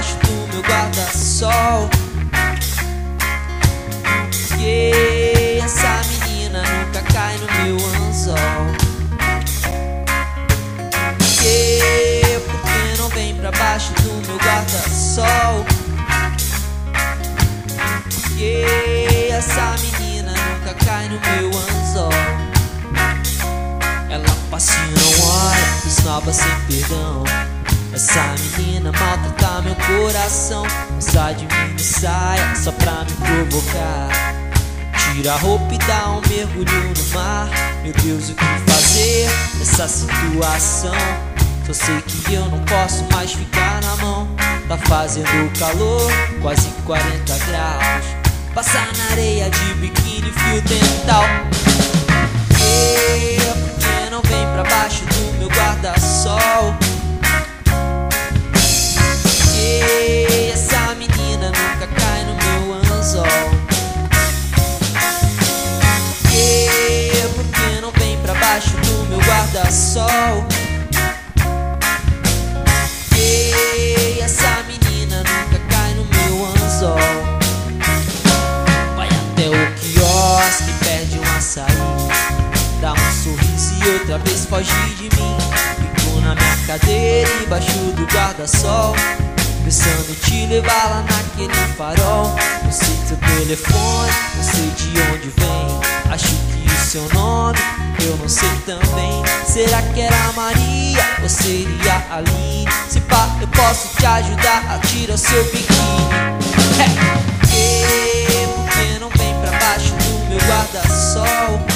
baixo do meu guarda-sol. E essa menina nunca cai no meu anzol. E por que não vem pra baixo do meu guarda-sol? E essa menina nunca cai no meu anzol. Ela passeia, não olha, esnova sem perdão. Essa menina maltrata meu coração. Sai de mim e saia só pra me provocar. Tira a roupa e dá um mergulho no mar. Meu Deus, o que fazer nessa situação? Só sei que eu não posso mais ficar na mão. Tá fazendo calor, quase 40 graus. Passar na areia de biquíni, fio dental. E por que não vem pra baixo do meu guarda-sol? E essa menina nunca cai no meu anzol. E por que não vem pra baixo do meu guarda-sol? E essa menina nunca cai no meu anzol. Vai até o quiosque, pede um açaí, dá um sorriso e outra vez foge de mim. Fico na minha cadeira embaixo do guarda-sol, pensando em te levar lá naquele farol. Não sei teu telefone, não sei de onde vem. Acho que o seu nome eu não sei também. Será que era Maria ou seria Aline? Se pá, eu posso te ajudar a tirar o seu biquíni. E por que não vem pra baixo do meu guarda-sol?